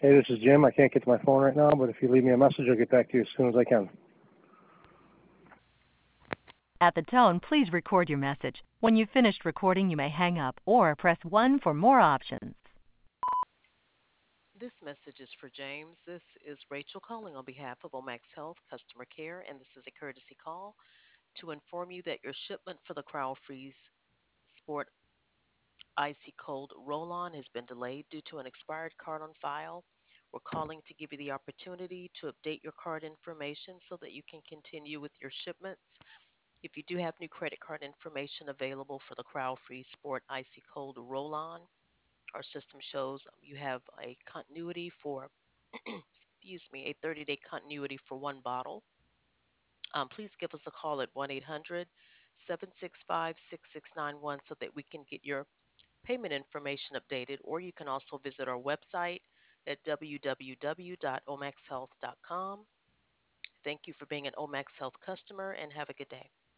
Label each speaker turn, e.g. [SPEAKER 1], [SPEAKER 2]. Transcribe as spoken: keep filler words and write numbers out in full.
[SPEAKER 1] Hey, this is Jim. I can't get to my phone right now, but if you leave me a message, I'll get back to you as soon as I can.
[SPEAKER 2] At the tone, please record your message. When you've finished recording, you may hang up or press one for more options.
[SPEAKER 3] This message is for James. This is Rachel calling on behalf of Omax Health Customer Care, and this is a courtesy call to inform you that your shipment for the Crowd Freeze Sport Icy Cold Roll-On has been delayed due to an expired card on file. We're calling to give you the opportunity to update your card information so that you can continue with your shipments. If you do have new credit card information available for the Crowd Freeze Sport Icy Cold Roll-On, our system shows you have a continuity for, excuse me, a thirty-day continuity for one bottle. Um, please give us a call at one eight hundred seven six five six six nine one so that we can get your payment information updated, or you can also visit our website at w w w dot omax health dot com. Thank you for being an Omax Health customer and have a good day.